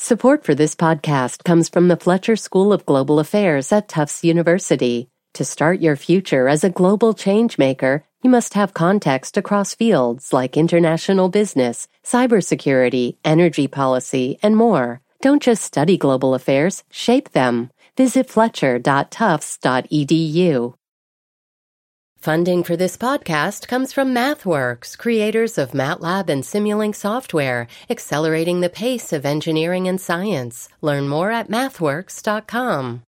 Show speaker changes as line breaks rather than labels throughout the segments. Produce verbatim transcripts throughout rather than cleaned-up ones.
Support for this podcast comes from the Fletcher School of Global Affairs at Tufts University. To start your future as a global changemaker, you must have context across fields like international business, cybersecurity, energy policy, and more. Don't just study global affairs, shape them. Visit fletcher dot tufts dot e d u. Funding for this podcast comes from MathWorks, creators of MATLAB and Simulink software, accelerating the pace of engineering and science. Learn more at mathworks dot com.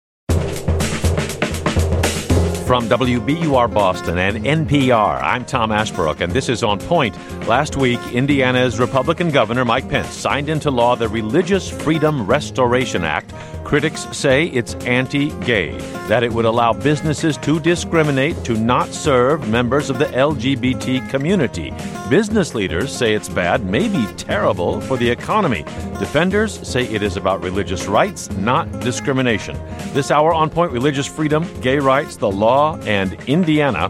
From W B U R Boston and N P R, I'm Tom Ashbrook, and this is On Point. Last week, Indiana's Republican Governor Mike Pence signed into law the Religious Freedom Restoration Act. Critics say it's anti-gay, that it would allow businesses to discriminate, to not serve members of the L G B T community. Business leaders say it's bad, maybe terrible, for the economy. Defenders say it is about religious rights, not discrimination. This hour, On Point: religious freedom, gay rights, the law, and Indiana.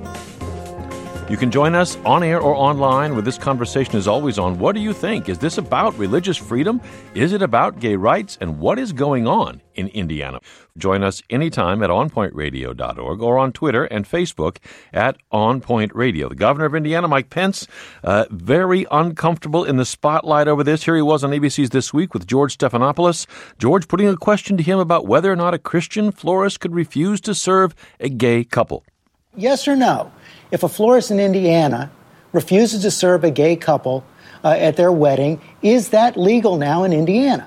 You can join us on air or online, where this conversation is always on. What do you think? Is this about religious freedom? Is it about gay rights? And what is going on in Indiana? Join us anytime at on point radio dot org or on Twitter and Facebook at On Point Radio. The governor of Indiana, Mike Pence, uh, very uncomfortable in the spotlight over this. Here he was on A B C's This Week with George Stephanopoulos. George putting a question to him about whether or not a Christian florist could refuse to serve a gay couple.
Yes or no? If a florist in Indiana refuses to serve a gay couple uh, at their wedding, is that legal now in Indiana?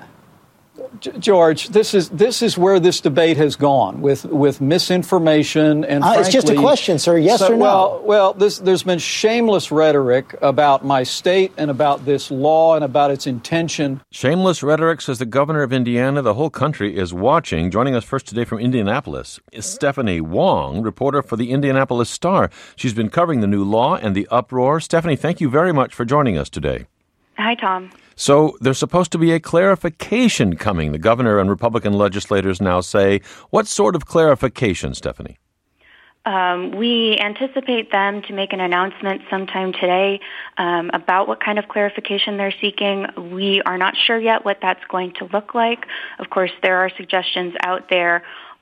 George, this is this is where this debate has gone with with misinformation and
uh,
frankly,
it's just a question, sir. Yes
so,
or no?
Well, well, this, there's been shameless rhetoric about my state and about this law and about its intention.
Shameless rhetoric, says the governor of Indiana. The whole country is watching. Joining us first today from Indianapolis is Stephanie Wong, reporter for the Indianapolis Star. She's been covering the new law and the uproar. Stephanie, thank you very much for joining us today.
Hi, Tom.
So there's supposed to be a clarification coming. The governor and Republican legislators now say. What sort of clarification, Stephanie?
Um, we anticipate them to make an announcement sometime today um, about what kind of clarification they're seeking. We are not sure yet what that's going to look like. Of course, there are suggestions out there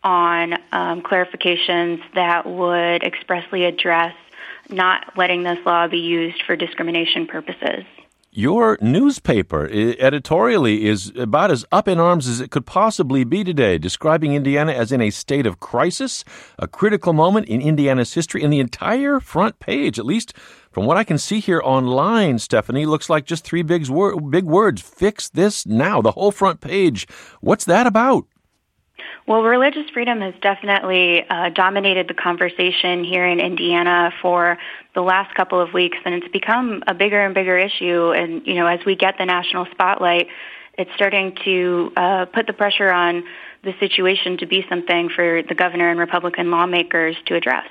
on um, clarifications that would expressly address not letting this law be used for discrimination purposes.
Your newspaper editorially is about as up in arms as it could possibly be today, describing Indiana as in a state of crisis, a critical moment in Indiana's history, and the entire front page, at least from what I can see here online, Stephanie, looks like just three big, wor- big words: fix this now. The whole front page. What's that about?
Well, religious freedom has definitely uh, dominated the conversation here in Indiana for the last couple of weeks, and it's become a bigger and bigger issue. And, you know, as we get the national spotlight, it's starting to uh, put the pressure on the situation to be something for the governor and Republican lawmakers to address.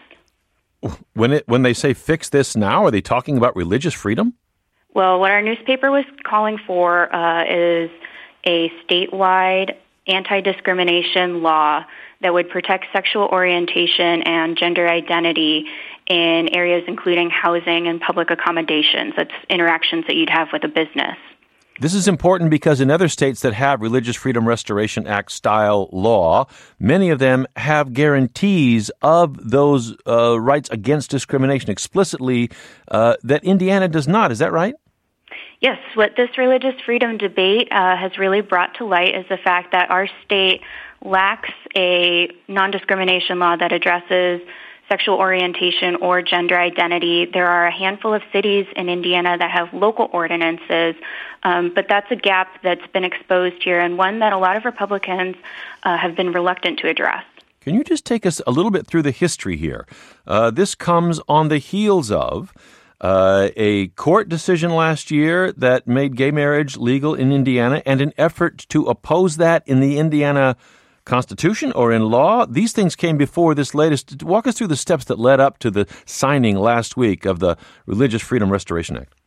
When it when they say fix this now, are they talking about religious freedom?
Well, what our newspaper was calling for uh, is a statewide anti-discrimination law that would protect sexual orientation and gender identity in areas including housing and public accommodations. That's interactions that you'd have with a business.
This is important because in other states that have Religious Freedom Restoration Act style law, many of them have guarantees of those uh, rights against discrimination explicitly uh, that Indiana does not. Is that right?
Yes, what this religious freedom debate uh, has really brought to light is the fact that our state lacks a non-discrimination law that addresses sexual orientation or gender identity. There are a handful of cities in Indiana that have local ordinances, um, but that's a gap that's been exposed here and one that a lot of Republicans uh, have been reluctant to address.
Can you just take us a little bit through the history here? Uh, this comes on the heels of Uh, a court decision last year that made gay marriage legal in Indiana and an effort to oppose that in the Indiana Constitution or in law. These things came before this latest. Walk us through the steps that led up to the signing last week of the Religious Freedom Restoration Act.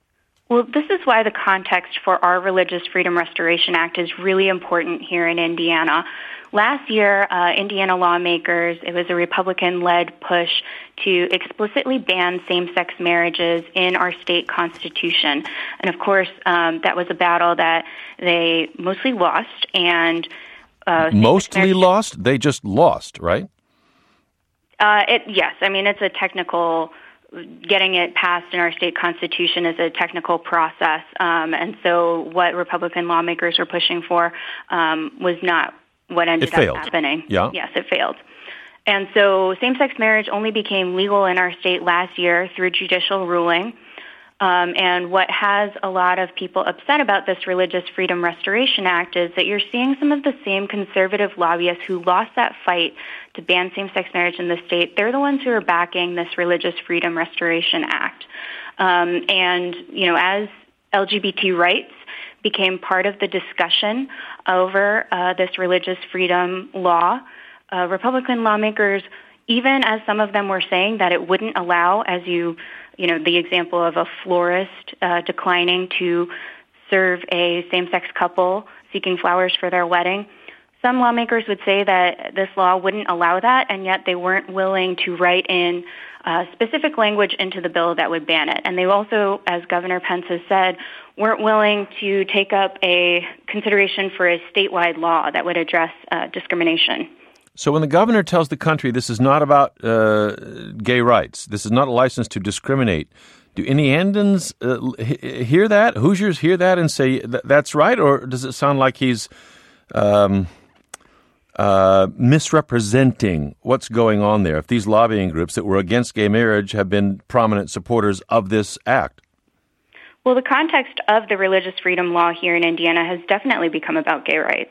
Well, this is why the context for our Religious Freedom Restoration Act is really important here in Indiana. Last year, uh, Indiana lawmakers, it was a Republican-led push to explicitly ban same-sex marriages in our state constitution. And of course, um, that was a battle that they mostly lost. And uh,
Mostly lost? They just lost, right?
Uh, it, yes. I mean, it's a technical... Getting it passed in our state constitution is a technical process. Um, and so what Republican lawmakers were pushing for um, was not what ended up happening.
Yeah.
Yes, it failed. And so same-sex marriage only became legal in our state last year through judicial ruling. Um, and what has a lot of people upset about this Religious Freedom Restoration Act is that you're seeing some of the same conservative lobbyists who lost that fight to ban same-sex marriage in the state. They're the ones who are backing this Religious Freedom Restoration Act. Um, and, you know, as L G B T rights became part of the discussion over uh, this religious freedom law, uh, Republican lawmakers, even as some of them were saying that it wouldn't allow, as you you know, the example of a florist uh, declining to serve a same-sex couple seeking flowers for their wedding. Some lawmakers would say that this law wouldn't allow that, and yet they weren't willing to write in uh, specific language into the bill that would ban it. And they also, as Governor Pence has said, weren't willing to take up a consideration for a statewide law that would address uh, discrimination.
So when the governor tells the country this is not about uh, gay rights, this is not a license to discriminate, do Indianans uh, hear that? Hoosiers hear that and say that's right? Or does it sound like he's um, uh, misrepresenting what's going on there if these lobbying groups that were against gay marriage have been prominent supporters of this act?
Well, the context of the religious freedom law here in Indiana has definitely become about gay rights.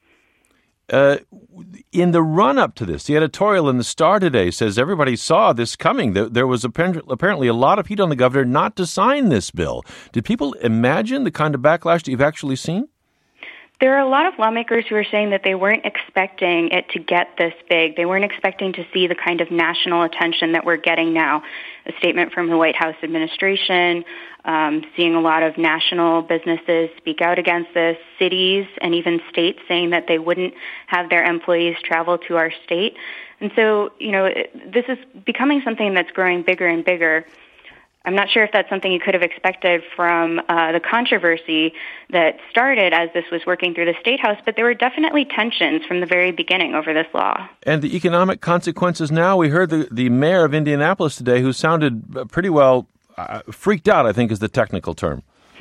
Uh, in the run-up to this, the editorial in the Star today says everybody saw this coming. There, there was apparently a lot of heat on the governor not to sign this bill. Did people imagine the kind of backlash that you've actually seen?
There are a lot of lawmakers who are saying that they weren't expecting it to get this big. They weren't expecting to see the kind of national attention that we're getting now. A statement from the White House administration, um, seeing a lot of national businesses speak out against this, cities and even states saying that they wouldn't have their employees travel to our state. And so, you know, this is becoming something that's growing bigger and bigger. I'm not sure if that's something you could have expected from uh, the controversy that started as this was working through the State House, but there were definitely tensions from the very beginning over this law. And
the economic consequences now, we heard the, the mayor of Indianapolis today who sounded pretty well uh, freaked out, I think is the technical term.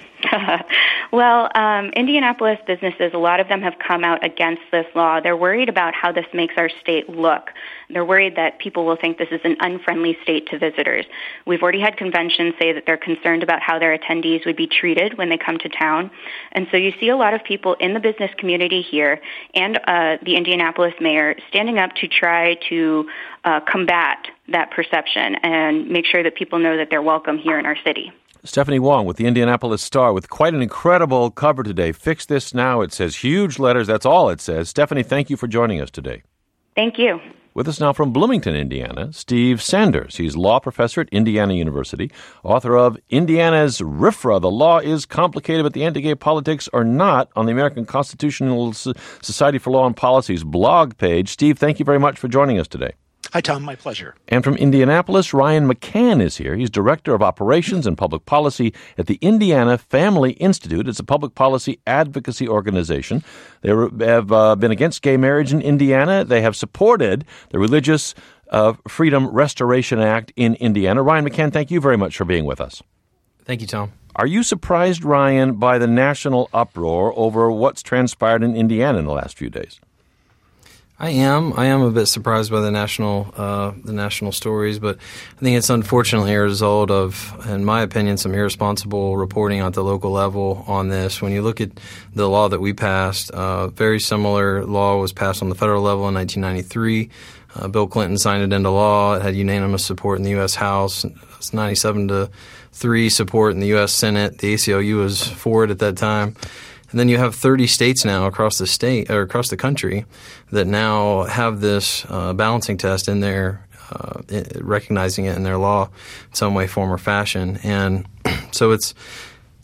Well, um, Indianapolis businesses, a lot of them have come out against this law. They're worried about how this makes our state look. They're worried that people will think this is an unfriendly state to visitors. We've already had conventions say that they're concerned about how their attendees would be treated when they come to town. And so you see a lot of people in the business community here and uh, the Indianapolis mayor standing up to try to uh, combat that perception and make sure that people know that they're welcome here in our city.
Stephanie Wong with the Indianapolis Star with quite an incredible cover today. Fix This Now. It says huge letters. That's all it says. Stephanie, thank you for joining us today.
Thank you.
With us now from Bloomington, Indiana, Steve Sanders. He's law professor at Indiana University, author of Indiana's R I F R A, The Law is Complicated, but the Anti-Gay Politics Are Not, on the American Constitutional Society for Law and Policy's blog page. Steve, thank you very much for joining us today.
Hi, Tom. My pleasure.
And from Indianapolis, Ryan McCann is here. He's Director of Operations and Public Policy at the Indiana Family Institute. It's a public policy advocacy organization. They have uh, been against gay marriage in Indiana. They have supported the Religious uh, Freedom Restoration Act in Indiana. Ryan McCann, thank you very much for being with us.
Thank you, Tom.
Are you surprised, Ryan, by the national uproar over what's transpired in Indiana in the last few days?
I am. I am a bit surprised by the national uh, the national stories, but I think it's unfortunately a result of, in my opinion, some irresponsible reporting at the local level on this. When you look at the law that we passed, uh, very similar law was passed on the federal level in nineteen ninety-three. Uh, Bill Clinton signed it into law. It had unanimous support in the U S House. It's ninety-seven to three support in the U S Senate. The A C L U was for it at that time. And then you have thirty states now across the state or across the country that now have this uh, balancing test in their uh, recognizing it in their law in some way, form, or fashion. And so it's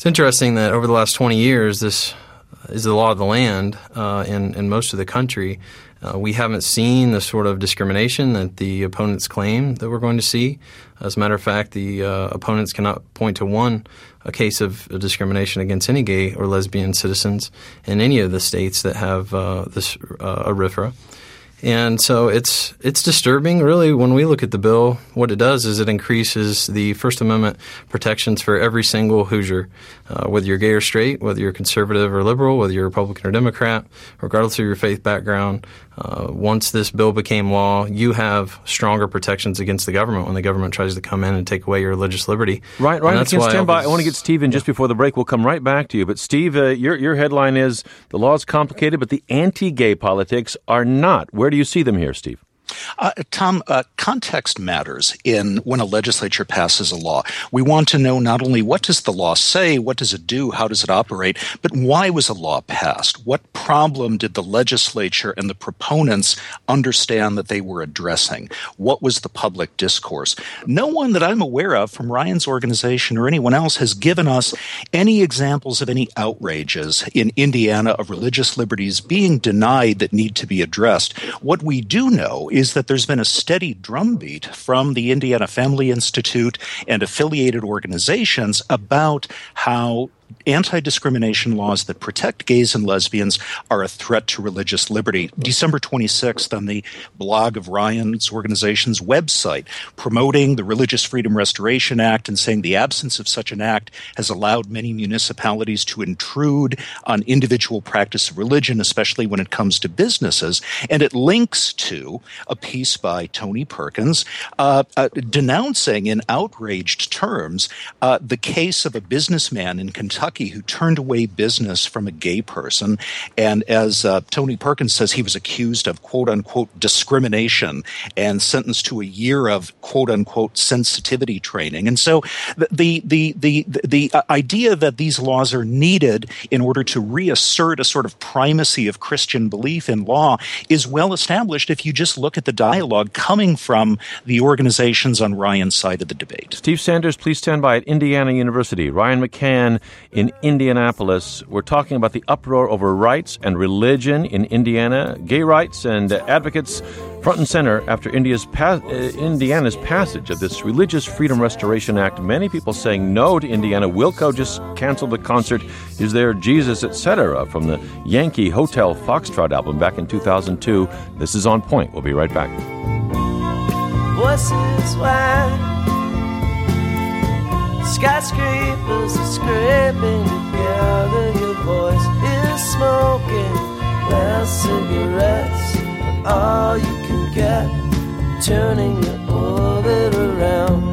It's interesting that over the last twenty years, this is the law of the land uh, in, in most of the country. Uh, we haven't seen the sort of discrimination that the opponents claim that we're going to see. As a matter of fact, the uh, opponents cannot point to one a case of discrimination against any gay or lesbian citizens in any of the states that have uh, this uh, a R F R A. And so it's it's disturbing, really, when we look at the bill. What it does is it increases the First Amendment protections for every single Hoosier, uh, whether you're gay or straight, whether you're conservative or liberal, whether you're Republican or Democrat, regardless of your faith background. Uh, once this bill became law, you have stronger protections against the government when the government tries to come in and take away your religious liberty.
Right, right. That's why stand by. I want to get Steve in just before the break. We'll come right back to you. But Steve, uh, your your headline is the law is complicated, but the anti-gay politics are not. Where do you see them here, Steve?
Uh, Tom, uh, context matters in when a legislature passes a law. We want to know not only what does the law say, what does it do, how does it operate, but why was a law passed? What problem did the legislature and the proponents understand that they were addressing? What was the public discourse? No one that I'm aware of from Ryan's organization or anyone else has given us any examples of any outrages in Indiana of religious liberties being denied that need to be addressed. What we do know is is that there's been a steady drumbeat from the Indiana Family Institute and affiliated organizations about how anti-discrimination laws that protect gays and lesbians are a threat to religious liberty. December twenty-sixth, on the blog of Ryan's organization's website, promoting the Religious Freedom Restoration Act and saying the absence of such an act has allowed many municipalities to intrude on individual practice of religion, especially when it comes to businesses. And it links to a piece by Tony Perkins uh, uh, denouncing in outraged terms uh, the case of a businessman in Kentucky who turned away business from a gay person. And as uh, Tony Perkins says, he was accused of quote-unquote discrimination and sentenced to a year of quote-unquote sensitivity training. And so the, the, the, the, the idea that these laws are needed in order to reassert a sort of primacy of Christian belief in law is well established if you just look at the dialogue coming from the organizations on Ryan's side of the debate.
Steve Sanders, please stand by at Indiana University. Ryan McCann in Indianapolis. We're talking about the uproar over rights and religion in Indiana, gay rights and advocates front and center after India's pa- uh, Indiana's passage of this Religious Freedom Restoration Act. Many people saying no to Indiana. Wilco just canceled the concert Is There Jesus, et cetera from the Yankee Hotel Foxtrot album back in two thousand two. This is On Point. We'll be right back.
Voices wide. Skyscrapers are scraping together. Your voice is smoking. Last cigarettes are all you can get. Turning your orbit around.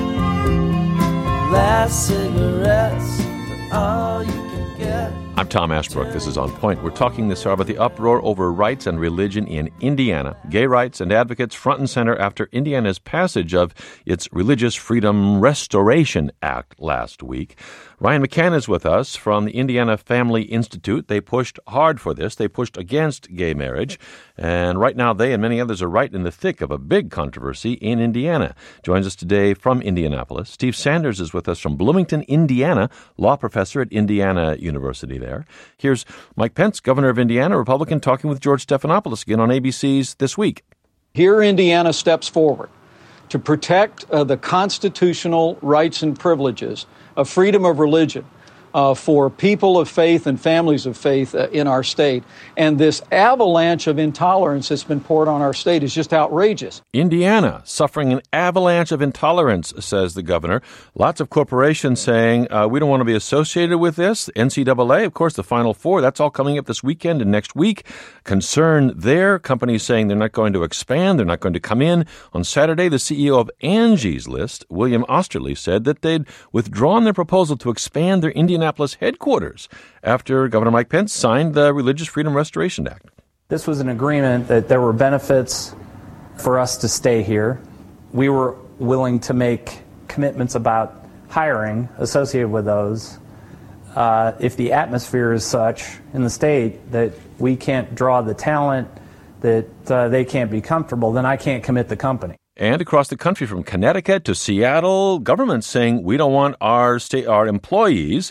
Last cigarettes are all you can get.
I'm Tom Ashbrook. This is On Point. We're talking this hour about the uproar over rights and religion in Indiana. Gay rights and advocates front and center after Indiana's passage of its Religious Freedom Restoration Act last week. Ryan McCann is with us from the Indiana Family Institute. They pushed hard for this. They pushed against gay marriage. And right now, they and many others are right in the thick of a big controversy in Indiana. Joins us today from Indianapolis. Steve Sanders is with us from Bloomington, Indiana, law professor at Indiana University there. Here's Mike Pence, governor of Indiana, Republican, talking with George Stephanopoulos again on A B C's This Week.
Here, Indiana steps forward to protect uh, the constitutional rights and privileges of freedom of religion uh, for people of faith and families of faith uh, in our state. And this avalanche of intolerance that's been poured on our state is just outrageous.
Indiana suffering an avalanche of intolerance, says the governor. Lots of corporations saying, uh, we don't want to be associated with this. N C double A, of course, the Final Four, that's all coming up this weekend and next week. Concern there. Companies saying they're not going to expand. They're not going to come in. On Saturday, the C E O of Angie's List, William Osterly, said that they'd withdrawn their proposal to expand their Indianapolis headquarters after Governor Mike Pence signed the Religious Freedom Restoration Act.
This was an agreement that there were benefits for us to stay here. We were willing to make commitments about hiring associated with those. Uh, if the atmosphere is such in the state that we can't draw the talent, that uh, they can't be comfortable, then I can't commit the company.
And across the country, from Connecticut to Seattle, governments saying we don't want our state, our employees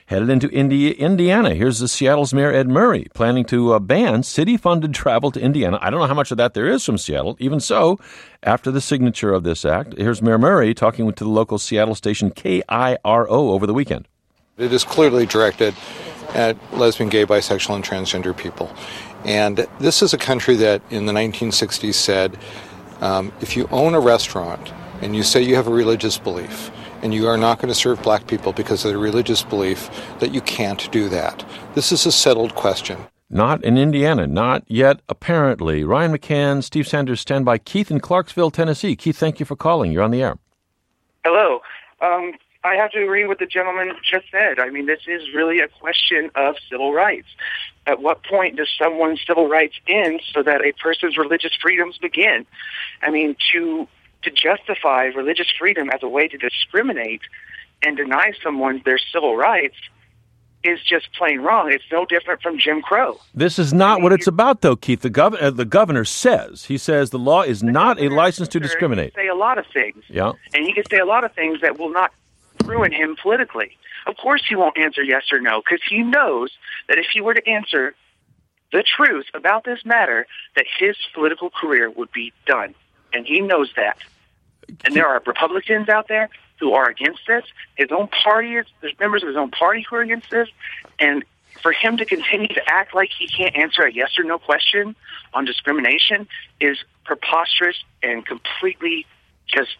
Headed into Indi- Indiana, here's the Seattle's Mayor Ed Murray planning to uh, ban city-funded travel to Indiana. I don't know how much of that there is from Seattle. Even so, after the signature of this act, here's Mayor Murray talking to the local Seattle station K I R O over the weekend.
It is clearly directed at lesbian, gay, bisexual, and transgender people. And this is a country that in the nineteen sixties said, um, if you own a restaurant and you say you have a religious belief and you are not going to serve black people because of their religious belief, that you can't do that. This is a settled question.
Not in Indiana, not yet, apparently. Ryan McCann, Steve Sanders, stand by. Keith in Clarksville, Tennessee. Keith, thank you for calling. You're on the air.
Hello. Um, I have to agree with the gentleman just said. I mean, this is really a question of civil rights. At what point does someone's civil rights end so that a person's religious freedoms begin? I mean, to to justify religious freedom as a way to discriminate and deny someone their civil rights is just plain wrong. It's no different from Jim Crow.
This is not I mean, what it's about, though, Keith. The, gov- uh, the governor says, he says the law is the not a license to discriminate.
He can say a lot of things.
Yeah.
And he can say a lot of things that will not ruin him politically. Of course he won't answer yes or no, because he knows that if he were to answer the truth about this matter, that his political career would be done. And he knows that. And there are Republicans out there who are against this. His own party is, there's members of his own party who are against this. And for him to continue to act like he can't answer a yes or no question on discrimination is preposterous and completely just...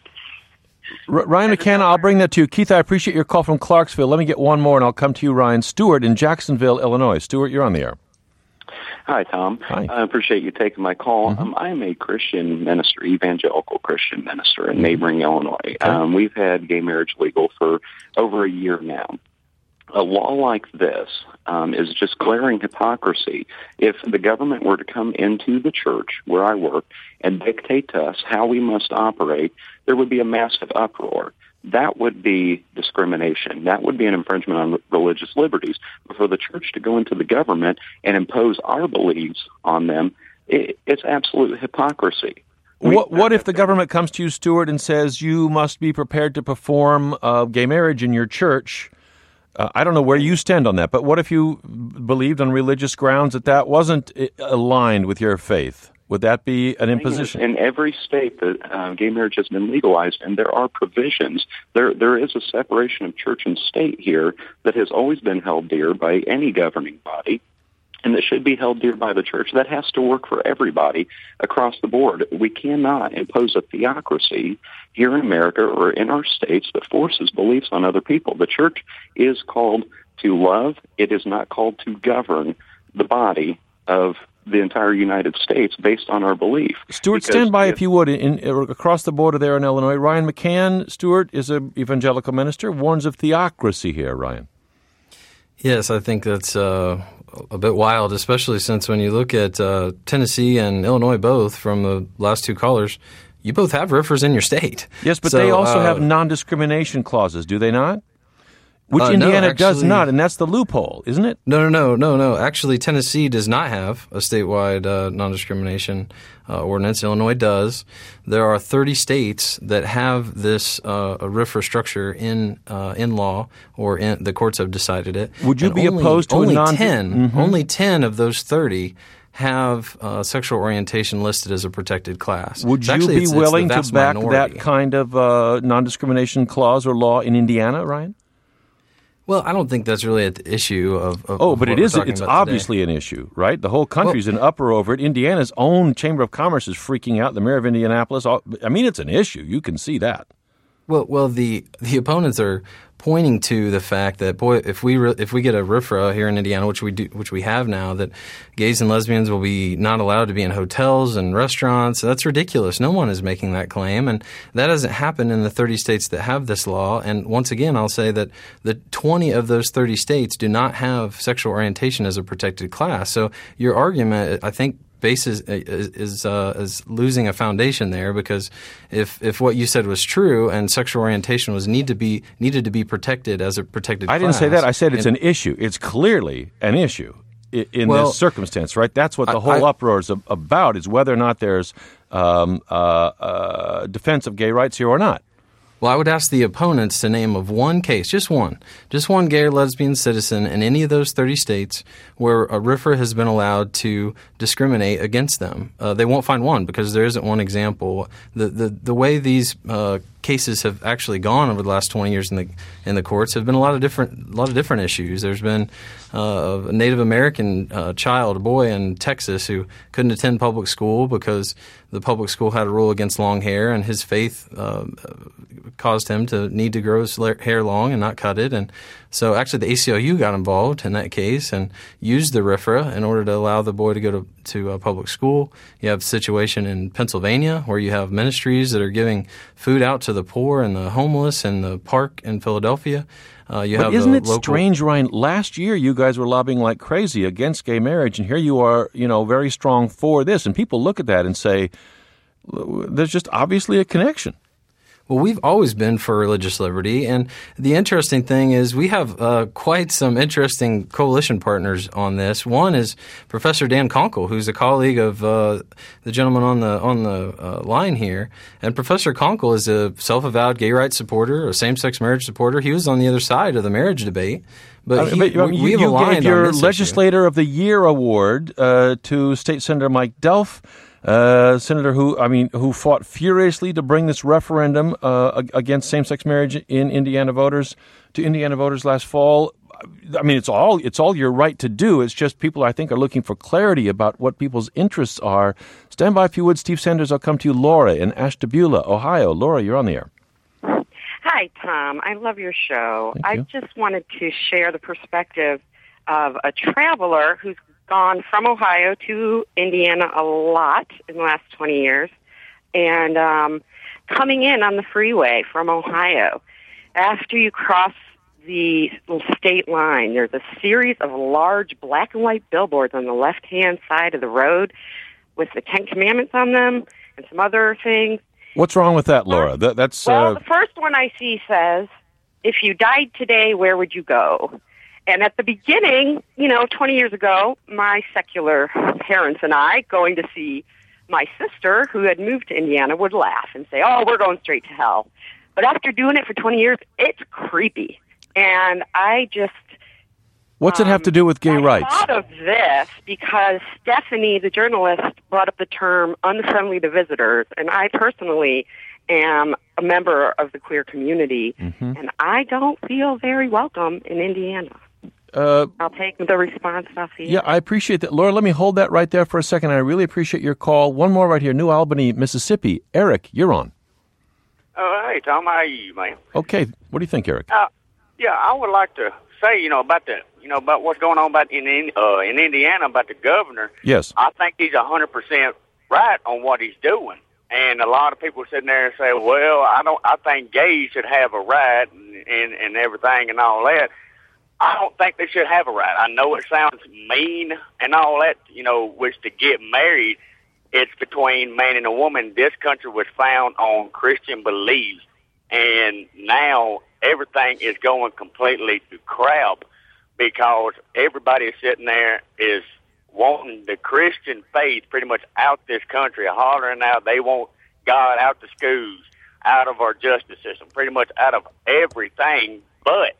R- Ryan McCann, I'll bring that to you. Keith, I appreciate your call from Clarksville. Let me get one more, and I'll come to you, Ryan. Stewart in Jacksonville, Illinois. Stewart, you're on the air.
Hi, Tom.
Hi.
I appreciate you taking my call.
Mm-hmm.
Um, I'm a Christian minister, evangelical Christian minister in neighboring Illinois.
Okay.
Um, we've had gay marriage legal for over a year now. A law like this um, is just glaring hypocrisy. If the government were to come into the church where I work and dictate to us how we must operate, there would be a massive uproar. That would be discrimination. That would be an infringement on religious liberties. But for the church to go into the government and impose our beliefs on them, it, it's absolute hypocrisy. We,
what what if the government comes to you, Stewart, and says you must be prepared to perform uh, gay marriage in your church? Uh, I don't know where you stand on that, but what if you believed on religious grounds that that wasn't aligned with your faith? Would that be an imposition?
In every state that uh, gay marriage has been legalized, and there are provisions, there there is a separation of church and state here that has always been held dear by any governing body, and that should be held dear by the church. That has to work for everybody across the board. We cannot impose a theocracy here in America or in our states that forces beliefs on other people. The church is called to love. It is not called to govern the body of the entire United States based on our belief.
Stewart,
because
stand by
if,
if you would. In, in, across the border there in Illinois, Ryan McCann, Stewart, is an evangelical minister, warns of theocracy here, Ryan.
Yes, I think that's uh, a bit wild, especially since when you look at uh, Tennessee and Illinois both from the last two callers, you both have R F Ers in your state.
Yes, but
so,
they also
uh,
have non-discrimination clauses, do they not? Which
uh,
Indiana
no, actually,
does not, and that's the loophole, isn't it?
No, no, no, no, no. Actually, Tennessee does not have a statewide uh, non-discrimination uh, ordinance. Illinois does. There are thirty states that have this uh, a R F R structure in uh, in law, or in, the courts have decided it.
Would you
and
be
only,
opposed to
only
a non?
ten?
Mm-hmm.
Only ten of those thirty have uh, sexual orientation listed as a protected class.
Would you
Actually,
be
it's,
willing
it's
to back
minority.
that kind of uh, non-discrimination clause or law in Indiana, Ryan?
Well, I don't think that's really at the issue of, of
Oh,
of
but
what
it
we're
is.
talking
It's
about
obviously
today.
an issue, right? The whole country's well, in uproar over it. Indiana's own Chamber of Commerce is freaking out. The mayor of Indianapolis. All, I mean, it's an issue. You can see that.
Well, well, the the opponents are pointing to the fact that, boy, if we re- if we get a R F R A here in Indiana, which we do, which we have now, that gays and lesbians will be not allowed to be in hotels and restaurants. That's ridiculous. No one is making that claim, and that doesn't happen in the thirty states that have this law. And once again, I'll say that the twenty of those thirty states do not have sexual orientation as a protected class. So your argument, I think, basis is is, uh, is losing a foundation there, because if if what you said was true and sexual orientation was need to be needed to be protected as a protected
I
class,
didn't say that. I said it's
and,
an issue. It's clearly an issue in, in
well,
this circumstance, right? That's what the
I,
whole
I,
uproar is about: is whether or not there's um, uh, uh, defense of gay rights here or not.
Well, I would ask the opponents to name of one case, just one, just one gay or lesbian citizen in any of those thirty states where a R F R A has been allowed to discriminate against them. Uh, they won't find one because there isn't one example. The the, the way these uh, cases have actually gone over the last twenty years in the in the courts have been a lot of different a lot of different issues. There's been uh, a Native American uh, child, a boy in Texas who couldn't attend public school because the public school had a rule against long hair, and his faith uh, caused him to need to grow his hair long and not cut it. And so actually the A C L U got involved in that case and used the R F R A in order to allow the boy to go to, to a public school. You have a situation in Pennsylvania where you have ministries that are giving food out to the poor and the homeless in the park in Philadelphia. Uh, you
but
have
isn't
the
it
local...
strange, Ryan? Last year you guys were lobbying like crazy against gay marriage, and here you are, you know, very strong for this. And people look at that and say, there's just obviously a connection.
Well, we've always been for religious liberty, and the interesting thing is we have uh, quite some interesting coalition partners on this. One is Professor Dan Conkle, who's a colleague of uh, the gentleman on the on the uh, line here. And Professor Conkle is a self-avowed gay rights supporter, a same-sex marriage supporter. He was on the other side of the marriage debate. But,
uh,
he,
but
we,
you,
we have
you
aligned
gave your
on this
Legislator
issue.
of the Year award uh, to State Senator Mike Delph. Uh, senator who, I mean, who fought furiously to bring this referendum uh, against same-sex marriage in Indiana voters to Indiana voters last fall. I mean, it's all it's all your right to do. It's just people, I think, are looking for clarity about what people's interests are. Stand by if you would, Steve Sanders. I'll come to you, Laura in Ashtabula, Ohio. Laura, you're on the air.
Hi, Tom. I love your show.
Thank
I
you.
just wanted to share the perspective of a traveler who's gone from Ohio to Indiana a lot in the last twenty years, and um, coming in on the freeway from Ohio. After you cross the state line, there's a series of large black and white billboards on the left-hand side of the road with the Ten Commandments on them and some other things.
What's wrong with that, Laura? That, that's
Well,
uh,
the first one I see says, if you died today, where would you go? And at the beginning, you know, twenty years ago, my secular parents and I, going to see my sister, who had moved to Indiana, would laugh and say, oh, we're going straight to hell. But after doing it for twenty years, it's creepy. And I just...
What's it have to do with gay
I
rights?
thought of this because Stephanie, the journalist, brought up the term unfriendly to visitors, and I personally am a member of the queer community,
Mm-hmm.
and I don't feel very welcome in Indiana.
Uh,
I'll take the response off the
yeah, I appreciate that. Laura, let me hold that right there for a second. I really appreciate your call. One more right here, New Albany, Mississippi. Eric, you're on.
Oh, hey, Tom, how are you, man?
Okay, what do you think, Eric?
Uh, yeah, I would like to say, you know, about the, you know, about what's going on about in in, uh, in Indiana about the governor.
Yes.
I think he's a hundred percent right on what he's doing, and a lot of people sitting there and say, well, I don't, I think gays should have a right and and, and everything and all that. I don't think they should have a right. I know it sounds mean and all that, you know, which to get married, it's between man and a woman. This country was found on Christian beliefs, and now everything is going completely to crap because everybody is sitting there is wanting the Christian faith pretty much out this country, hollering out they want God out the schools, out of our justice system, pretty much out of everything but,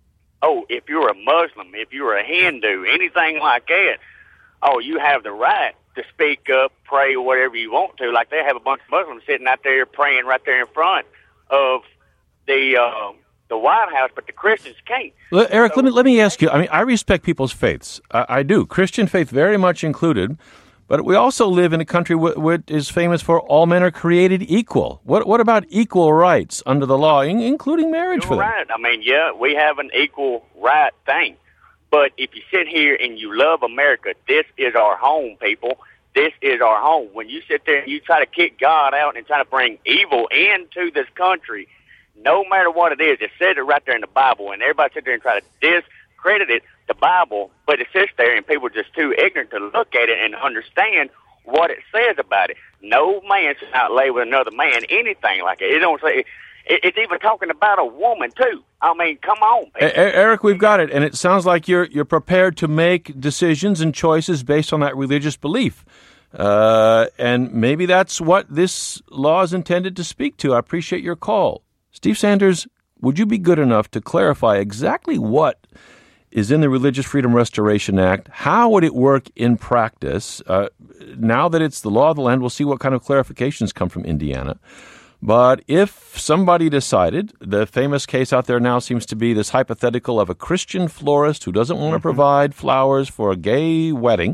oh, if you're a Muslim, if you're a Hindu, anything like that, oh, you have the right to speak up, pray, whatever you want to. Like they have a bunch of Muslims sitting out there praying right there in front of the uh, the White House, but the Christians can't.
L- Eric,
So-
let me let me ask you. I mean, I respect people's faiths. I, I do. Christian faith very much included. But we also live in a country which is famous for all men are created equal. What what about equal rights under the law, in, including marriage for
You're
them?
right. I mean, yeah, we have an equal right thing. But if you sit here and you love America, this is our home, people. This is our home. When you sit there and you try to kick God out and try to bring evil into this country, no matter what it is, it says it right there in the Bible, and everybody sit there and try to discredit it, the Bible, but it sits there and people are just too ignorant to look at it and understand what it says about it. No man should not lay with another man, anything like it. It don't say... It's even talking about a woman, too. I mean, come on, people.
E- Eric, we've got it, and it sounds like you're you're prepared to make decisions and choices based on that religious belief. Uh, and maybe that's what this law is intended to speak to. I appreciate your call. Steve Sanders, would you be good enough to clarify exactly what is in the Religious Freedom Restoration Act? How would it work in practice? Uh, now that it's the law of the land, we'll see what kind of clarifications come from Indiana. But if somebody decided, the famous case out there now seems to be this hypothetical of a Christian florist who doesn't want to provide flowers for a gay wedding.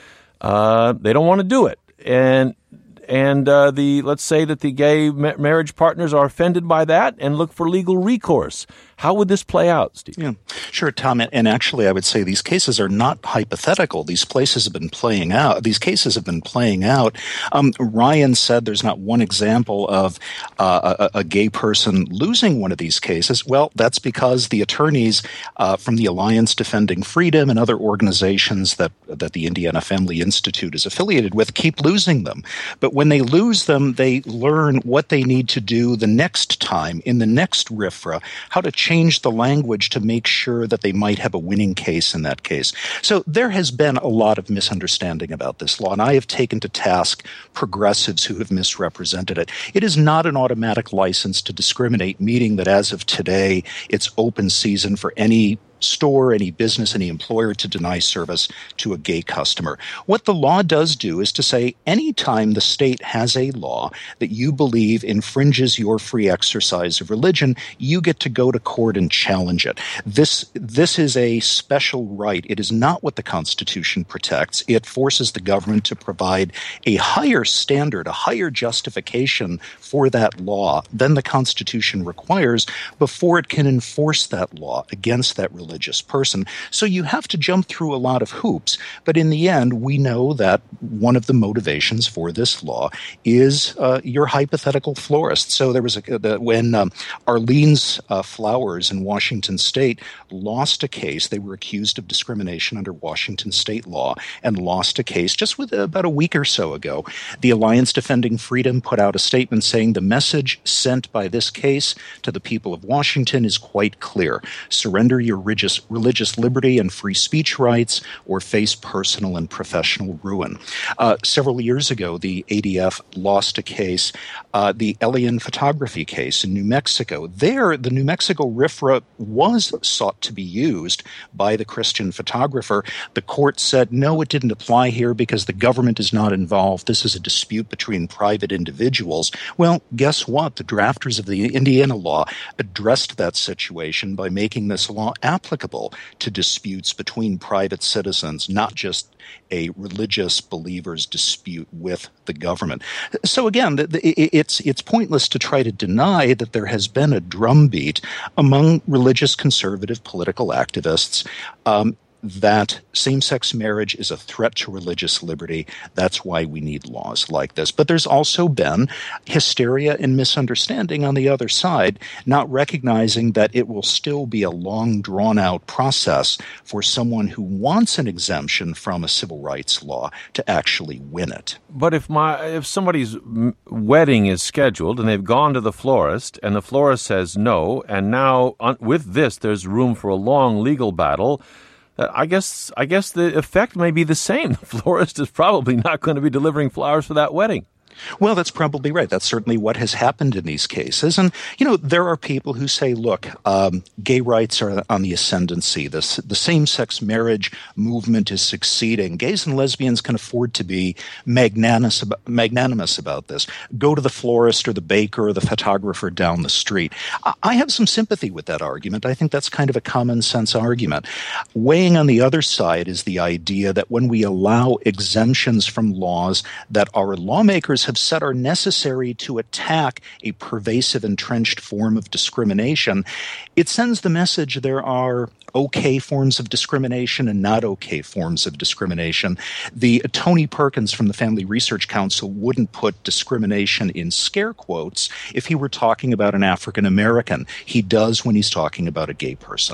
Uh, they don't want to do it. And and uh, the let's say that the gay ma- marriage partners are offended by that and look for legal recourse. How would this play out, Steve?
Yeah, sure, Tom. And actually, I would say these cases are not hypothetical. These places have been playing out. These cases have been playing out. Um, Ryan said there's not one example of uh, a, a gay person losing one of these cases. Well, that's because the attorneys uh, from the Alliance Defending Freedom and other organizations that that the Indiana Family Institute is affiliated with keep losing them. But when they lose them, they learn what they need to do the next time in the next R F R A, how to change change the language to make sure that they might have a winning case in that case. So there has been a lot of misunderstanding about this law, and I have taken to task progressives who have misrepresented it. It is not an automatic license to discriminate, meaning that as of today, it's open season for any store, any business, any employer to deny service to a gay customer. What the law does do is to say anytime the state has a law that you believe infringes your free exercise of religion, you get to go to court and challenge it. This, this is a special right. It is not what the Constitution protects. It forces the government to provide a higher standard, a higher justification for that law than the Constitution requires before it can enforce that law against that religion. Religious person. So you have to jump through a lot of hoops. But in the end, we know that one of the motivations for this law is uh, your hypothetical florist. So there was a, the, when um, Arlene's uh, Flowers in Washington State lost a case, they were accused of discrimination under Washington state law and lost a case just with about a week or so ago. The Alliance Defending Freedom put out a statement saying the message sent by this case to the people of Washington is quite clear. Surrender your religious religious liberty and free speech rights or face personal and professional ruin. Uh, several years ago, the A D F lost a case, uh, the Elian photography case in New Mexico. There, the New Mexico R F R A was sought to be used by the Christian photographer. The court said, no, it didn't apply here because the government is not involved. This is a dispute between private individuals. Well, guess what? The drafters of the Indiana law addressed that situation by making this law applicable to disputes between private citizens, not just a religious believer's dispute with the government. So again, the, the, it's it's pointless to try to deny that there has been a drumbeat among religious conservative political activists um, that same-sex marriage is a threat to religious liberty. That's why we need laws like this. But there's also been hysteria and misunderstanding on the other side, not recognizing that it will still be a long, drawn-out process for someone who wants an exemption from a civil rights law to actually win it.
But if my if somebody's m- wedding is scheduled and they've gone to the florist and the florist says no, and now on, with this there's room for a long legal battle, I guess I guess the effect may be the same. The florist is probably not going to be delivering flowers for that wedding.
Well, that's probably right. That's certainly what has happened in these cases. And, you know, there are people who say, look, um, gay rights are on the ascendancy. This, the same-sex marriage movement is succeeding. Gays and lesbians can afford to be magnanimous about, magnanimous about this. Go to the florist or the baker or the photographer down the street. I, I have some sympathy with that argument. I think that's kind of a common-sense argument. Weighing on the other side is the idea that when we allow exemptions from laws that our lawmakers have said are necessary to attack a pervasive, entrenched form of discrimination, it sends the message there are okay forms of discrimination and not okay forms of discrimination. The Tony Perkins from the Family Research Council wouldn't put discrimination in scare quotes if he were talking about an African American. He does when he's talking about a gay person.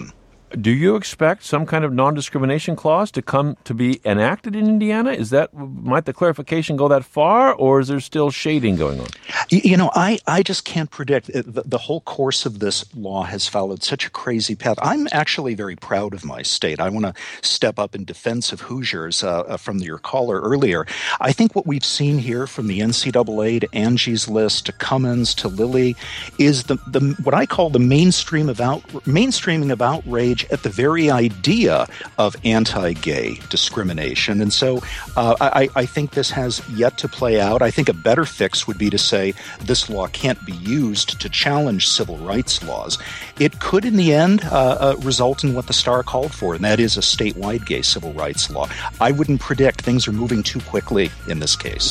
Do you expect some kind of non-discrimination clause to come to be enacted in Indiana? Is that, might the clarification go that far, or is there still shading going on?
You know, I, I just can't predict. The, the whole course of this law has followed such a crazy path. I'm actually very proud of my state. I want to step up in defense of Hoosiers uh, from your caller earlier. I think what we've seen here from the N C double A to Angie's List to Cummins to Lilly is the, the what I call the mainstream of out, mainstreaming of outrage at the very idea of anti-gay discrimination. And so uh, I, I think this has yet to play out. I think a better fix would be to say this law can't be used to challenge civil rights laws. It could, in the end, uh, uh, result in what the Star called for, and that is a statewide gay civil rights law. I wouldn't predict. Things are moving too quickly in this case.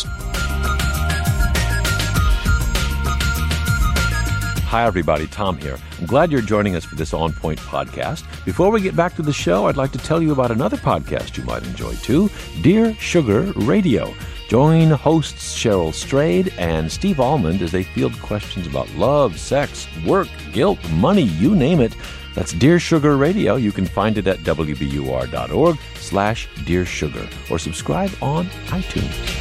Hi, everybody. Tom here. I'm glad you're joining us for this On Point podcast. Before we get back to the show, I'd like to tell you about another podcast you might enjoy, too, Dear Sugar Radio. Join hosts Cheryl Strayed and Steve Almond as they field questions about love, sex, work, guilt, money, you name it. That's Dear Sugar Radio. You can find it at W B U R dot org slash Dear Sugar or subscribe on iTunes.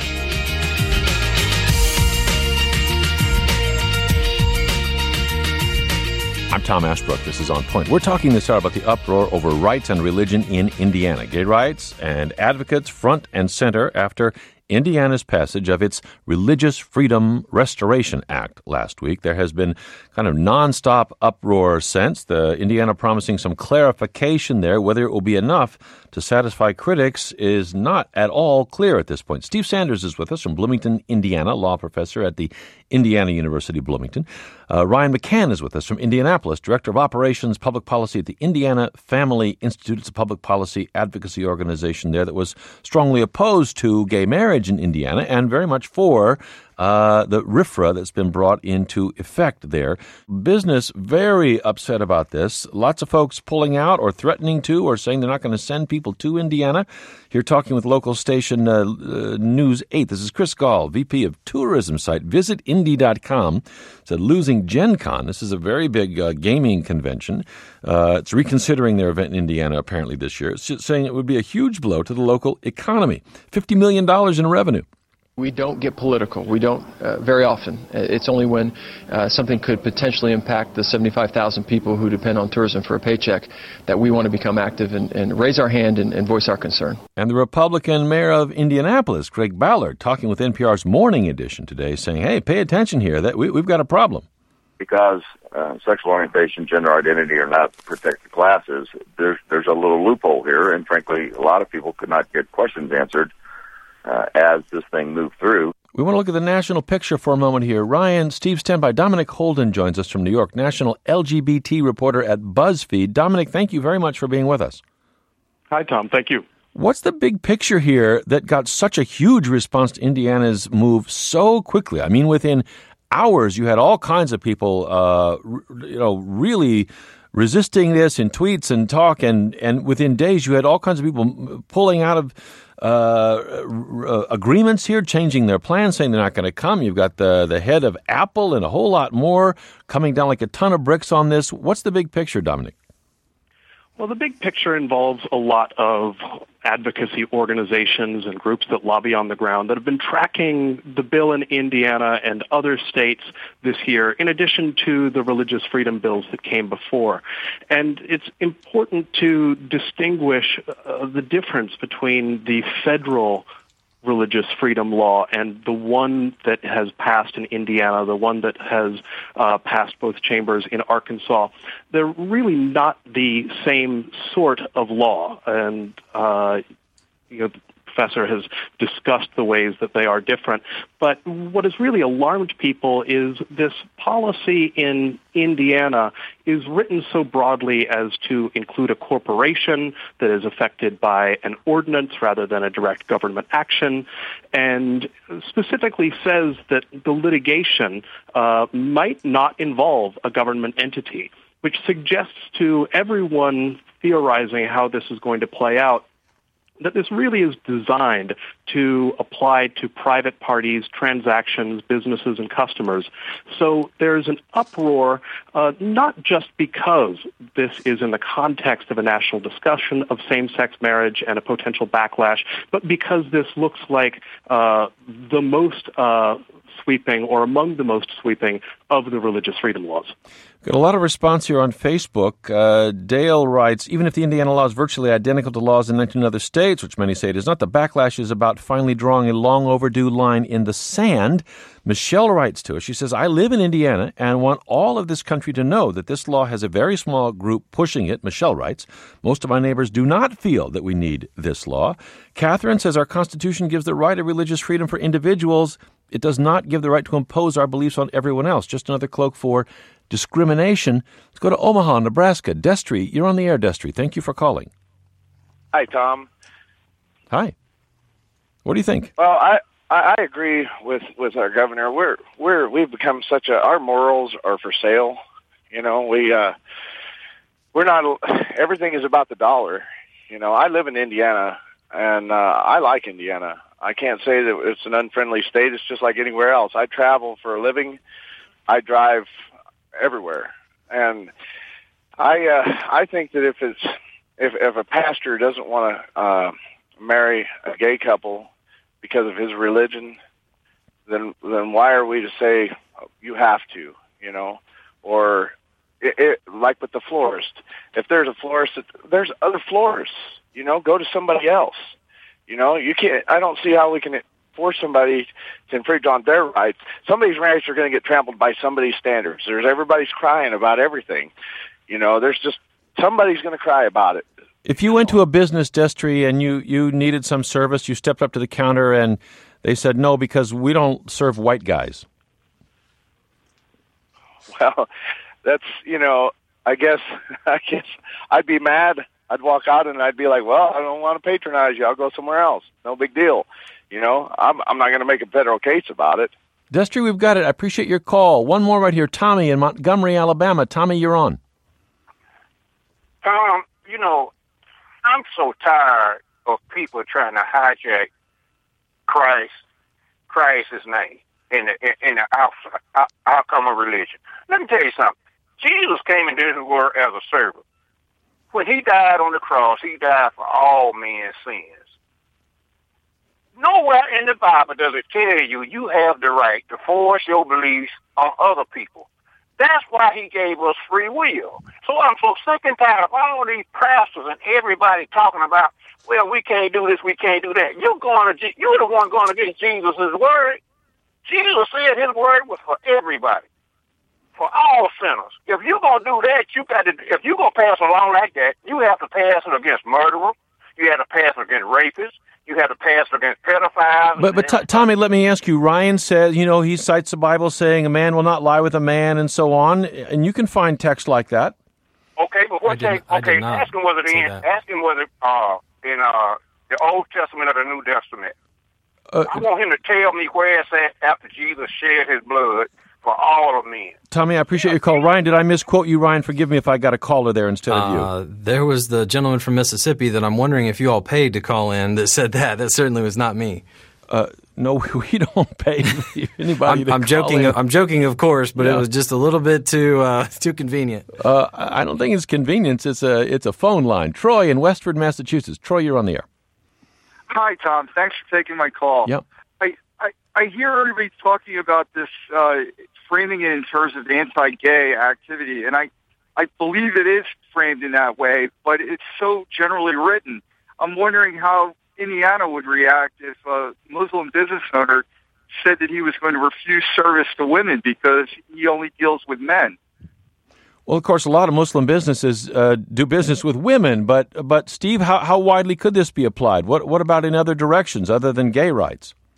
I'm Tom Ashbrook. This is On Point. We're talking this hour about the uproar over rights and religion in Indiana. Gay rights and advocates front and center after Indiana's passage of its Religious Freedom Restoration Act last week. There has been kind of nonstop uproar since, the Indiana promising some clarification there. Whether it will be enough to satisfy critics is not at all clear at this point. Steve Sanders is with us from Bloomington, Indiana, law professor at the Indiana University Bloomington. Uh, Ryan McCann is with us from Indianapolis, Director of Operations Public Policy at the Indiana Family Institute. It's a public policy advocacy organization there that was strongly opposed to gay marriage in Indiana and very much for uh, the R F R A that's been brought into effect there. Business very upset about this. Lots of folks pulling out or threatening to or saying they're not going to send people to Indiana. Here talking with local station uh, uh, News eight. This is Chris Gall, V P of tourism site visit indy dot com. Said losing Gen Con. This is a very big uh, gaming convention. Uh, it's reconsidering their event in Indiana apparently this year. It's just saying it would be a huge blow to the local economy. fifty million dollars in revenue.
We don't get political. We don't uh, very often. It's only when uh, something could potentially impact the seventy-five thousand people who depend on tourism for a paycheck that we want to become active and, and raise our hand and, and voice our concern.
And the Republican mayor of Indianapolis, Greg Ballard, talking with N P R's Morning Edition today, saying, hey, pay attention here, that we, we've got a problem.
Because uh, sexual orientation, gender identity are not protected classes, there's, there's a little loophole here, and frankly, a lot of people could not get questions answered Uh, as this thing moved through.
We want to look at the national picture for a moment here. Ryan, Steve standby. Dominic Holden joins us from New York, national L G B T reporter at BuzzFeed. Dominic, thank you very much for being with us.
Hi, Tom. Thank you.
What's the big picture here that got such a huge response to Indiana's move so quickly? I mean, within hours, you had all kinds of people, uh, you know, really resisting this in tweets and talk, and, and within days, you had all kinds of people pulling out of Uh, uh, agreements here, changing their plans, saying they're not going to come. You've got the, the head of Apple and a whole lot more coming down like a ton of bricks on this. What's the big picture, Dominic?
Well, the big picture involves a lot of advocacy organizations and groups that lobby on the ground that have been tracking the bill in Indiana and other states this year, in addition to the religious freedom bills that came before. And it's important to distinguish uh, the difference between the federal religious freedom law and the one that has passed in Indiana, the one that has uh, passed both chambers in Arkansas. They're really not the same sort of law. And, uh, you know, the professor has discussed the ways that they are different. But what has really alarmed people is this policy in Indiana is written so broadly as to include a corporation that is affected by an ordinance rather than a direct government action, and specifically says that the litigation uh, might not involve a government entity, which suggests to everyone theorizing how this is going to play out that this really is designed to apply to private parties, transactions, businesses, and customers. So there's an uproar, uh, not just because this is in the context of a national discussion of same-sex marriage and a potential backlash, but because this looks like uh, the most uh, sweeping or among the most sweeping of the religious freedom laws.
Got a lot of response here on Facebook. Uh, Dale writes, even if the Indiana law is virtually identical to laws in nineteen other states, which many say it is not, the backlash is about finally drawing a long overdue line in the sand. Michelle writes to us. She says, I live in Indiana and want all of this country to know that this law has a very small group pushing it. Michelle writes, most of my neighbors do not feel that we need this law. Catherine says, our Constitution gives the right of religious freedom for individuals. It does not give the right to impose our beliefs on everyone else. Just another cloak for discrimination. Let's go to Omaha, Nebraska. Destry, you're on the air, Destry. Thank you for calling.
Hi, Tom.
Hi. What do you think?
Well, I, I, I agree with, with our governor. We're we're we've become such a our morals are for sale. You know, we uh, we're not. Everything is about the dollar. You know, I live in Indiana, and uh, I like Indiana. I can't say that it's an unfriendly state. It's just like anywhere else. I travel for a living. I drive everywhere, and I uh, I think that if it's if if a pastor doesn't want to uh, marry a gay couple because of his religion, then then why are we to say you have to, you know? Or it, it, like with the florist, if there's a florist, there's other florists, you know. Go to somebody else, you know. You can't. I don't see how we can force somebody to infringe on their rights. Somebody's rights are going to get trampled by somebody's standards. There's everybody's crying about everything. You know, there's just somebody's going to cry about it.
If you went to a business, Destry, and you, you needed some service, you stepped up to the counter and they said, no, because we don't serve white guys.
Well, that's, you know, I guess, I guess I'd be mad. I'd walk out and I'd be like, well, I don't want to patronize you. I'll go somewhere else. No big deal. You know, I'm, I'm not going to make a federal case about it.
Destry, we've got it. I appreciate your call. One more right here. Tommy in Montgomery, Alabama. Tommy, you're on.
Tom, you know, I'm so tired of people trying to hijack Christ, Christ's name in the, in the out, outcome of religion. Let me tell you something. Jesus came into this world as a servant. When he died on the cross, he died for all men's sins. Nowhere in the Bible does it tell you you have the right to force your beliefs on other people. That's why he gave us free will. So I'm so sick and tired of all these pastors and everybody talking about, well, we can't do this, we can't do that. You're going to, you're the one going against Jesus' word. Jesus said his word was for everybody, for all sinners. If you're going to do that, you got to. If you're going to pass a law like that, you have to pass it against murderers. You have to pass it against rapists. You have to pass it against pedophiles.
But, but t- Tommy, let me ask you. Ryan says, you know, he cites the Bible saying a man will not lie with a man and so on, and you can find text like that.
Okay, but what they, okay, ask him whether in, ask him whether uh, in uh, the Old Testament or the New Testament. Uh, I want him to tell me where it's at after Jesus shed his blood for all of men.
Tommy, I appreciate your call. Ryan, did I misquote you? Ryan, forgive me if I got a caller there instead of you.
Uh, there was the gentleman from Mississippi that I'm wondering if you all paid to call in that said that. That certainly was not me.
Uh, no, we don't pay anybody
I'm,
to
I'm
call
joking.
in.
I'm joking, of course, but
yeah.
it was just a little bit too uh, too convenient.
Uh, I don't think it's convenience. It's a it's a phone line. Troy in Westford, Massachusetts. Troy, you're on the air.
Hi, Tom. Thanks for taking my call.
Yep.
I, I, I hear everybody talking about this, uh, framing it in terms of anti-gay activity, and I, I believe it is framed in that way, but it's so generally written. I'm wondering how Indiana would react if a Muslim business owner said that he was going to refuse service to women because he only deals with men.
Well, of course, a lot of Muslim businesses uh, do business with women, but but Steve, how how widely could this be applied? What what about in other directions other than gay rights?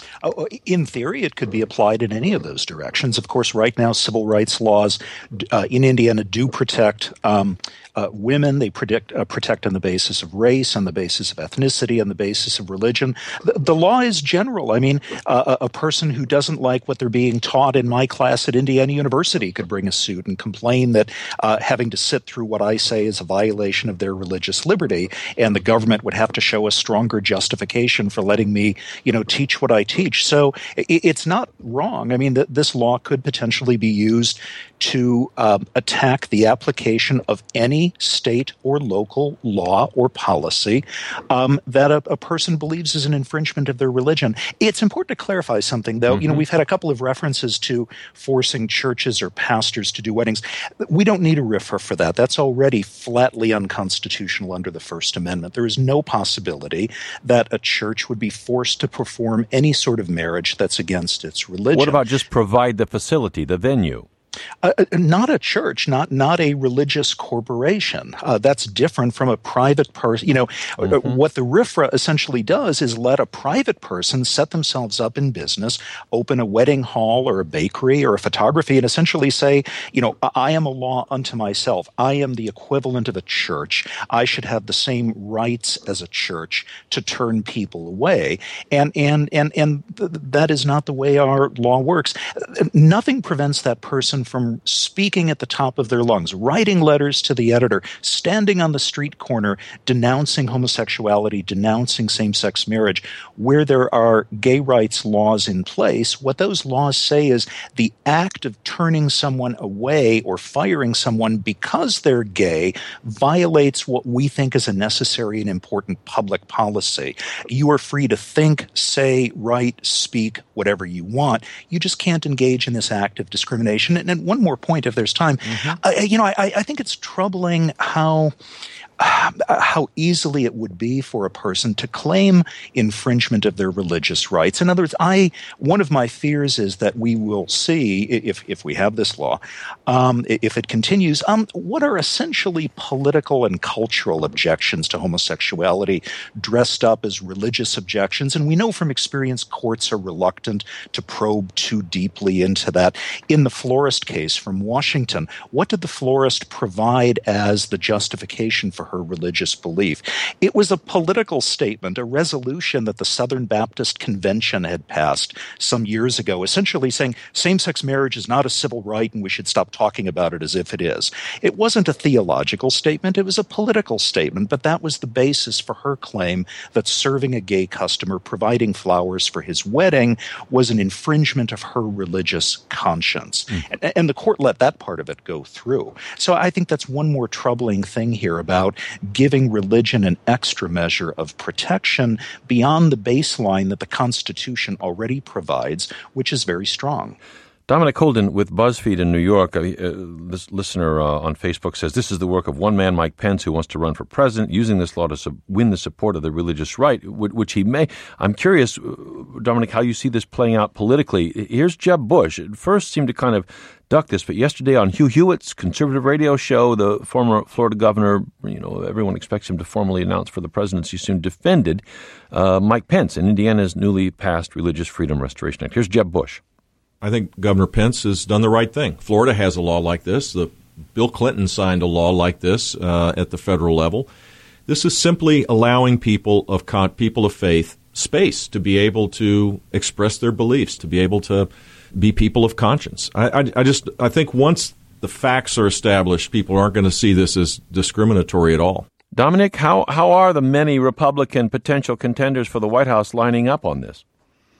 Oh, in theory, it could be applied in any of those directions. Of course, right now, civil rights laws uh, in Indiana do protect um, uh, women. They predict, uh, protect on the basis of race, on the basis of ethnicity, on the basis of religion. The, the law is general. I mean, uh, a, a person who doesn't like what they're being taught in my class at Indiana University could bring a suit and complain that uh, having to sit through what I say is a violation of their religious liberty, and the government would have to show a stronger justification for letting me, you know, teach what I teach. So it, it's not wrong. I mean, th- this law could potentially be used to um, attack the application of any state or local law or policy um, that a, a person believes is an infringement of their religion. It's important to clarify something, though. Mm-hmm. You know, we've had a couple of references to forcing churches or pastors to do weddings. We don't need a R F R A for that. That's already flatly unconstitutional under the First Amendment. There is no possibility that a church would be forced to perform any sort of marriage that's against its religion.
What about just provide the facility, the venue?
Uh, not a church, not not a religious corporation. Uh, that's different from a private person. You know, mm-hmm. what the R F R A essentially does is let a private person set themselves up in business, open a wedding hall or a bakery or a photography, and essentially say, you know, I am a law unto myself. I am the equivalent of a church. I should have the same rights as a church to turn people away. And and and and th- that is not the way our law works. Nothing prevents that person from speaking at the top of their lungs, writing letters to the editor, standing on the street corner, denouncing homosexuality, denouncing same-sex marriage. Where there are gay rights laws in place, what those laws say is the act of turning someone away or firing someone because they're gay violates what we think is a necessary and important public policy. You are free to think, say, write, speak, whatever you want. You just can't engage in this act of discrimination. And And one more point, if there's time. Mm-hmm. Uh, you know, I, I think it's troubling how uh, how easily it would be for a person to claim infringement of their religious rights. In other words, I one of my fears is that we will see, if if we have this law, um, if it continues, um, what are essentially political and cultural objections to homosexuality dressed up as religious objections. And we know from experience courts are reluctant to probe too deeply into that. In the florist case from Washington, what did the florist provide as the justification for her religious belief? It was a political statement, a resolution that the Southern Baptist Convention had passed some years ago, essentially saying same-sex marriage is not a civil right and we should stop talking about it as if it is. It wasn't a theological statement, it was a political statement, but that was the basis for her claim that serving a gay customer, providing flowers for his wedding, was an infringement of her religious conscience. Mm. And, and the court let that part of it go through. So I think that's one more troubling thing here about giving religion an extra measure of protection beyond the baseline that the Constitution already provides, which is very strong.
Dominic Holden with BuzzFeed in New York, uh, this listener uh, on Facebook says, this is the work of one man, Mike Pence, who wants to run for president, using this law to sub- win the support of the religious right, which he may. I'm curious, Dominic, how you see this playing out politically. Here's Jeb Bush. It first seemed to kind of duck this, but yesterday on Hugh Hewitt's conservative radio show, the former Florida governor, you know, everyone expects him to formally announce for the presidency soon, defended uh, Mike Pence and Indiana's newly passed Religious Freedom Restoration Act. Here's Jeb Bush.
I think Governor Pence has done the right thing. Florida has a law like this. The, Bill Clinton signed a law like this uh, at the federal level. This is simply allowing people of con- people of faith space to be able to express their beliefs, to be able to be people of conscience. I, I, I just I think once the facts are established, people aren't going to see this as discriminatory at all.
Dominic, how how are the many Republican potential contenders for the White House lining up on this?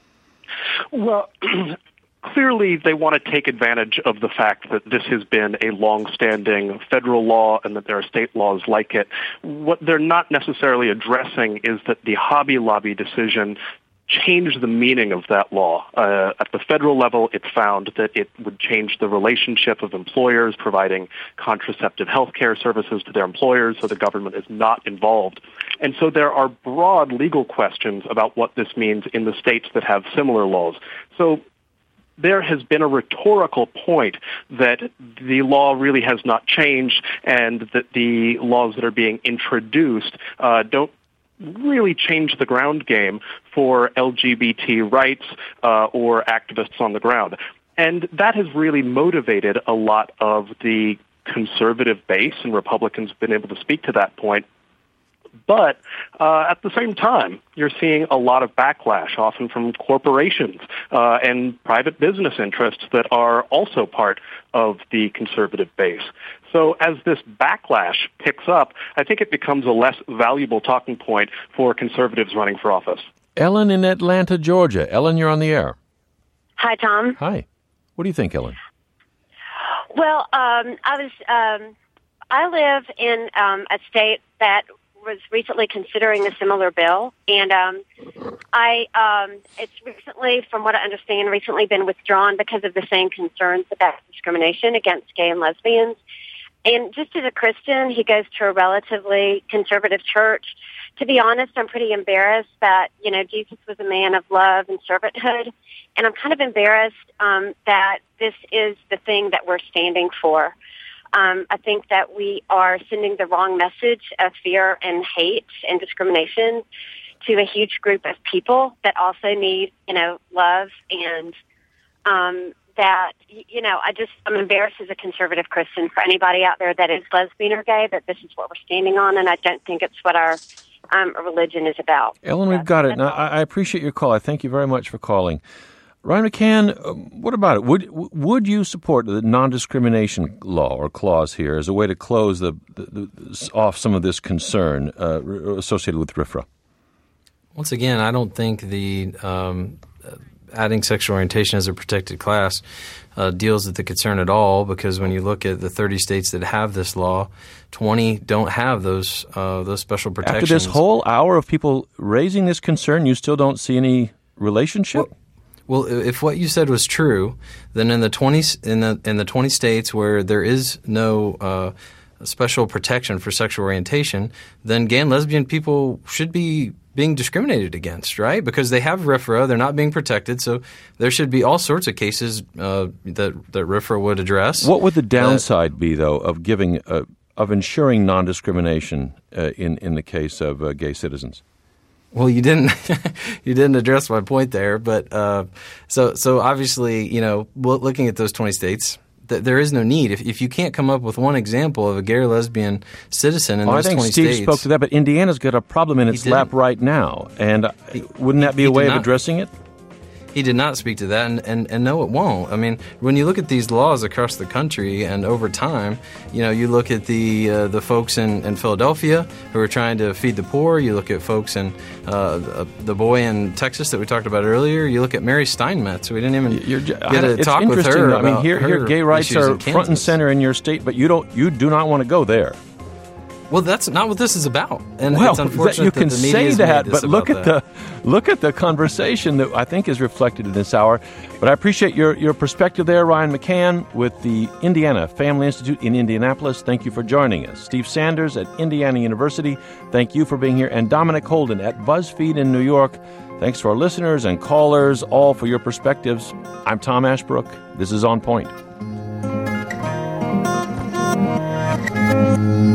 Well, clearly, they want to take advantage of the fact that this has been a long-standing federal law and that there are state laws like it. What they're not necessarily addressing is that the Hobby Lobby decision changed the meaning of that law. Uh, at the federal level, it found that it would change the relationship of employers providing contraceptive health care services to their employers, so the government is not involved. And so there are broad legal questions about what this means in the states that have similar laws. So there has been a rhetorical point that the law really has not changed and that the laws that are being introduced uh, don't really change the ground game for L G B T rights uh, or activists on the ground. And that has really motivated a lot of the conservative base, and Republicans have been able to speak to that point. But uh, at the same time, you're seeing a lot of backlash, often from corporations uh, and private business interests that are also part of the conservative base. So as this backlash picks up, I think it becomes a less valuable talking point for conservatives running for office.
Ellen in Atlanta, Georgia. Ellen, you're on the air.
Hi, Tom.
Hi. What do you think, Ellen?
Well, um, I was um, I live in um, a state that was recently considering a similar bill, and um, I um, it's recently, from what I understand, recently been withdrawn because of the same concerns about discrimination against gay and lesbians. And just as a Christian who goes to a relatively conservative church, to be honest, I'm pretty embarrassed that, you know, Jesus was a man of love and servanthood, and I'm kind of embarrassed um, that this is the thing that we're standing for. Um, I think that we are sending the wrong message of fear and hate and discrimination to a huge group of people that also need, you know, love, and um, that, you know, I just, I'm embarrassed as a conservative Christian for anybody out there that is lesbian or gay, that this is what we're standing on, and I don't think it's what our um, religion is about.
Ellen, we've got it. Now, I appreciate your call. I thank you very much for calling. Ryan McCann, what about it? Would would you support the non-discrimination law or clause here as a way to close the, the, the off some of this concern uh, associated with R F R A?
Once again, I don't think the um, adding sexual orientation as a protected class uh, deals with the concern at all, because when you look at the thirty states that have this law, twenty don't have those uh, those special protections.
After this whole hour of people raising this concern, you still don't see any relationship?
Well, Well, if what you said was true, then in the twenty in the in the twenty states where there is no uh, special protection for sexual orientation, then gay and lesbian people should be being discriminated against, right? Because they have R F R A, they're not being protected, so there should be all sorts of cases uh, that that R F R A would address.
What would the downside uh, be, though, of giving uh, of ensuring non-discrimination uh, in in the case of uh, gay citizens?
Well, you didn't you didn't address my point there, but uh, so so obviously, you know, looking at those twenty states, th- there is no need. If if you can't come up with one example of a gay or lesbian citizen in
well,
those
I think
twenty
Steve
states,
spoke to that, but Indiana's got a problem in its lap right now, and
he,
wouldn't that be
he
a way of
not.
addressing it?
He did not speak to that, and, and, and no, it won't. I mean, when you look at these laws across the country and over time, you know, you look at the uh, the folks in, in Philadelphia who are trying to feed the poor. You look at folks in uh, the, the boy in Texas that we talked about earlier. You look at Mary Steinmetz. We didn't even
You're,
get
I,
to
it's
talk with her.
I mean, here, here, gay rights are front and center in your state, but you don't, you do not want to go there.
Well, that's not what this is about, and
well,
it's unfortunate
you
that
can
the media
say
has
that,
made this
but look
about
at
that.
the look at the conversation that I think is reflected in this hour. But I appreciate your your perspective there, Ryan McCann with the Indiana Family Institute in Indianapolis. Thank you for joining us. Steve Sanders at Indiana University. Thank you for being here, and Dominic Holden at BuzzFeed in New York. Thanks to our listeners and callers, all for your perspectives. I'm Tom Ashbrook. This is On Point.